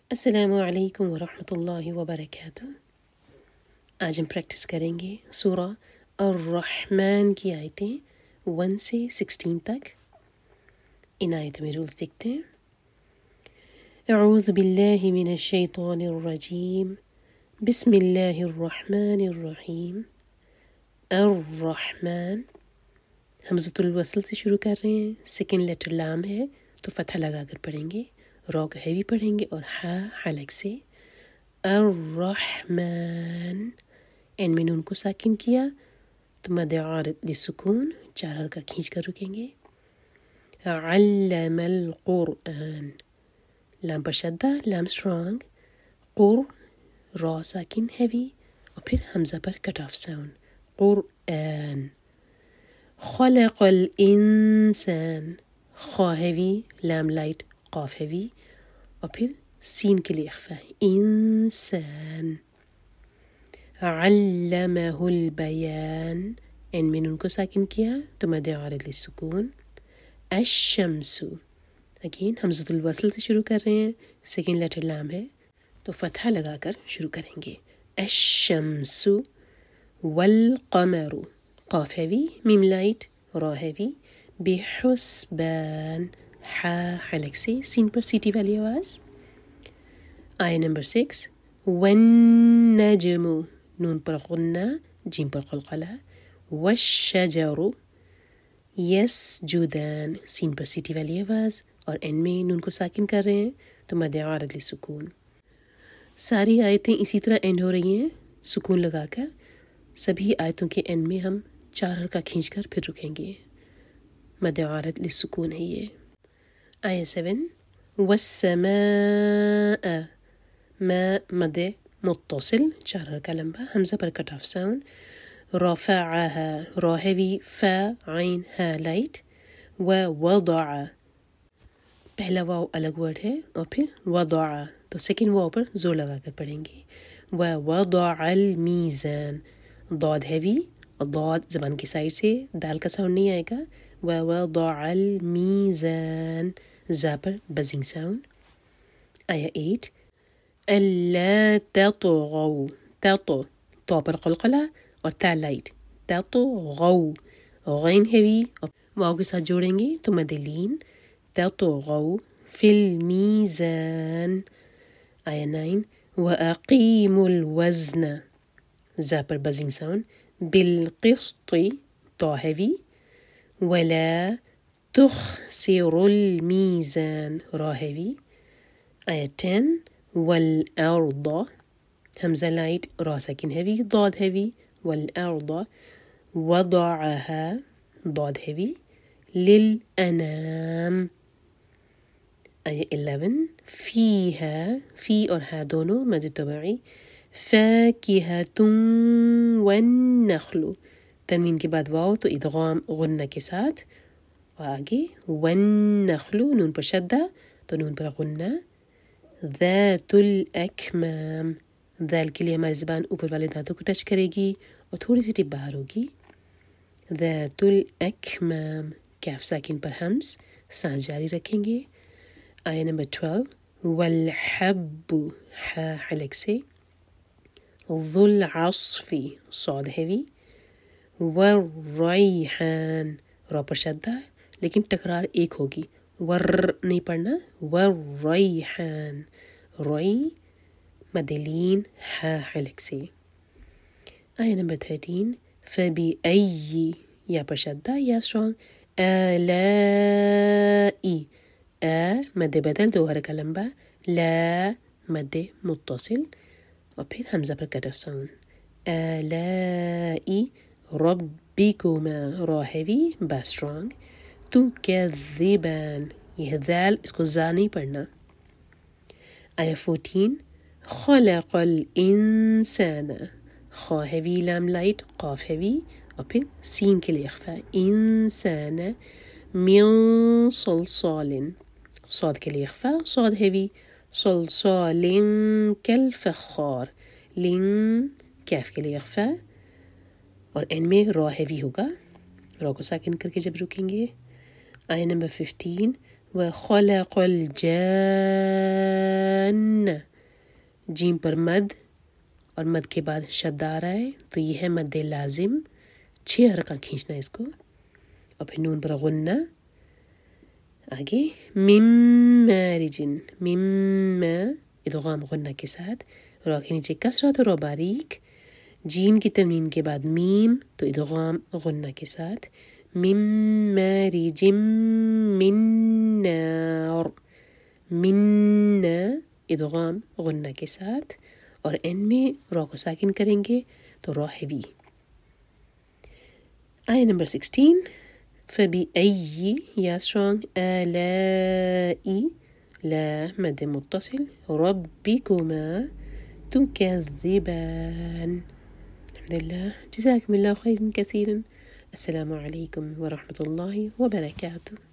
السلام علیکم ورحمۃ اللہ وبرکاتہ۔ آج ہم پریکٹس کریں گے سورہ الرحمن کی آیتیں 1 سے 16 تک۔ ان آیتوں میں رولز دیکھتے ہیں۔ اعوذ باللہ من الشیطان الرجیم، بسم اللہ الرحمن الرحیم۔ الرحمن حمزۃ الوصل سے شروع کر رہے ہیں، سیکنڈ لیٹر لام ہے تو فتحہ لگا کر پڑھیں گے، را کو ہیوی پڑھیں گے اور ہا حلق سے۔ الرحمن، این میں نون کو ساکن کیا تو مد عارض للسکون 4 حرکہ کھینچ کر رکیں گے۔ علم القرآن، لام پر شدہ، لام اسٹرانگ، قر را ساکن ہیوی اور پھر حمزہ پر کٹ آف ساؤنڈ، قرآن۔ خلق الانسان، خا ہیوی، لام لائٹ، قاف ہیوی اور پھر سین کے لیے اخفا ہے، انسان۔ علمہ البیان، این میں نون کو ساکن کیا تو مد عارض للسکون۔ الشمس، اگین حمزۃ الوصل سے شروع کر رہے ہیں، سیکنڈ لیٹر لام ہے تو فتحہ لگا کر شروع کریں گے۔ الشمس والقمر، قاف ہیوی، میم لائٹ، را ہیوی، بحسبان، ہا حلق سے، سین پر سیٹی والی آواز۔ آیہ نمبر 6، والنجم، نون پر غنہ، جیم پر قلقلہ، والشجر یسجدان، سین پر سیٹی والی آواز اور این میں نون کو ساکن کر رہے ہیں تو مد عارض للسکون۔ ساری آیتیں اسی طرح اینڈ ہو رہی ہیں سکون لگا کر، سبھی آیتوں کے اینڈ میں ہم 4 حرکہ کھینچ کر پھر رکیں گے، مد عارض للسکون ہے یہ۔ آیہ 7، والسماء، ما مد متصل 4 حرکہ لمبا، حمزہ پر کٹ آف ساؤنڈ، رفعها، را ہیوی، فا عین ہا لائٹ، ووضع، پہلا واو الگ ورڈ ہے اور پھر وضع تو سیکنڈ واو پر زور لگا کر پڑھیں گے۔ ووضع المیزان، ضاد ہیوی اور ضاد زبان کی سائڈ سے دال کا ساؤنڈ نہیں آئے گا، ووضع المیزان، زا پر بزنگ ساؤنڈ۔ آیہ 8، الا تطغوا، تو پر قلقلہ اور تا لائٹ، تطغوا، غین ہیوی اور واو کے ساتھ جوڑیں گے تو مد لین، تطغوا فی المیزان۔ آیہ 9، واقیموا الوزن، زا پر بزنگ ساؤنڈ، بالقسط، تو ہیوی، ولا تخسروا المیزان، را ہیوی۔ آیہ 10، والارض، حمزہ لائٹ، را ساکن ہیوی، ضاد ہیوی، والارض وضعها، ضاد ہیوی، للانام۔ آیہ 11، فیہا، فی اور ہا دونوں مد طبعی، فاکہۃ والنخل، تنوین کے بعد واو تو ادغام غنہ کے ساتھ، اور آگے والنخل، نون پر شدہ تو نون پر غنہ، ذات الاکمام، ذال کے لیے ہماری زبان اوپر والے دانتوں کو ٹچ کرے گی اور تھوڑی سی ٹپ باہر ہوگی، ذات الاکمام، کیف ساکن پر حمز، سانس جاری رکھیں گے۔ آیہ نمبر 12، والحب، ہا حلق سے، ذو العصف، صاد ہیوی، والریحان، را پر شدہ لیکن تکرار ایک ہوگی، ور نہیں پڑھنا، والریحان، روئی مد لین، ہا حلق سے۔ آیہ نمبر 13، فبأي، یا پر شدہ یا اسٹرانگ، آلائی، مد بدل 2 حرکہ لمبا، لا مد متصل اور پھر حمزہ پر کٹ آف ساؤنڈ، آلائی ربکما، را ہیوی، با اسٹرانگ، تکذبان، یہ ذال اس کو زا نہیں پڑھنا۔ آیہ 14، خلق الانسان، خا ہیوی، لام لائٹ، قاف ہیوی اور پھر سین کے لیے اخفا، انسان، من صلصال، صاد کے لیے اخفا، صاد ہیوی، صلصال کالفخار، لن، کیف کے لیے اخفا اور این میں را ہیوی ہوگا، را کو ساکن کر کے جب رکیں گے۔ آیہ نمبر 15، وخلق الجان، جیم پر مد اور مد کے بعد شد آ رہا ہے تو یہ ہے مد لازم، 6 حرکاں کھینچنا ہے اس کو. اور پھر نون پر غنہ. آگے مم مارجن، مم ادغام غنہ کے ساتھ، را کے نیچے کسرہ تو را باریک. جیم کی تنوین کے بعد میم تو ادغام غنہ کے ساتھ. مم مارج من نار، من ادغام غنہ کے ساتھ. اور این میں را کو ساکن کریں گے تو را ہیوی. آیہ نمبر 16. فبأي یا strong آلاء لا مد متصل ربكما تكذبان. الحمد لله، جزاكم الله خيرا كثيرا. السلام عليكم ورحمة الله وبركاته.